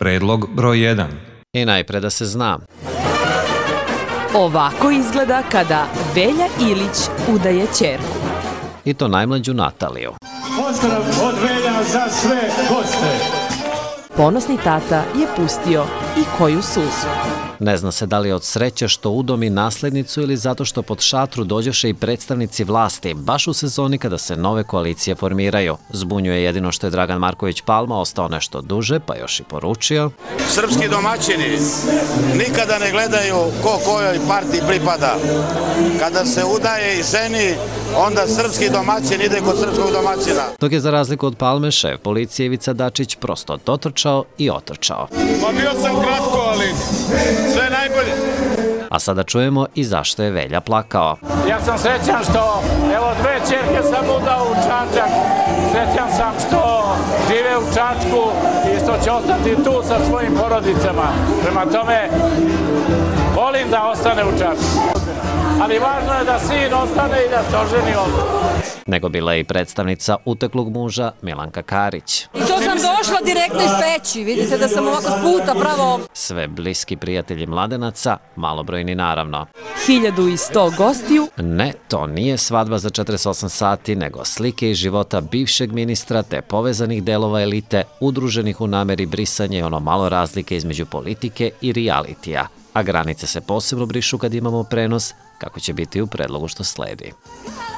Predlog broj 1. I najpre da se zna. Ovako izgleda kada Velja Ilić udaje ćerku. I to najmlađu Nataliju. Pozdrav od Velja za sve goste. Ponosni tata je pustio i koju suzu. Ne zna se da li je od sreće što udomi naslednicu ili zato što pod šatru dođoše i predstavnici vlasti, baš u sezoni kada se nove koalicije formiraju. Zbunjuje jedino što je Dragan Marković Palma ostao nešto duže, pa još i poručio: Srpski domaćini nikada ne gledaju ko kojoj partiji pripada. Kada se udaje i ženi, onda srpski domaćin ide kod srpskog domaćina. Dok je za razliku od Palme, šef policije Ivica Dačić prosto dotrčao i otrčao. Pa bio sam kratko, ali sve najbolje. A sada čujemo i zašto je Velja plakao. Ja sam srećan što, evo, 2 ćerke sam udao u Čačak. Srećan sam što žive u Čačku i što će ostati tu sa svojim porodicama. Prema tome, volim da ostane u Čačku. Ali važno je da sin ostane i da se oženi ovdje. Nego bila je i predstavnica uteklog muža Milanka Karić. I to sam došla direktno iz Peći, vidite da sam ovako s puta pravo. Sve bliski prijatelji mladenaca, malobrojni naravno. 1100 gostiju. Ne, to nije svadba za 48 sati, nego slike iz života bivšeg ministra te povezanih delova elite, udruženih u nameri brisanja i ono malo razlike između politike i realitija. A granice se posebno brišu kad imamo prenos, kako će biti u predlogu što sledi.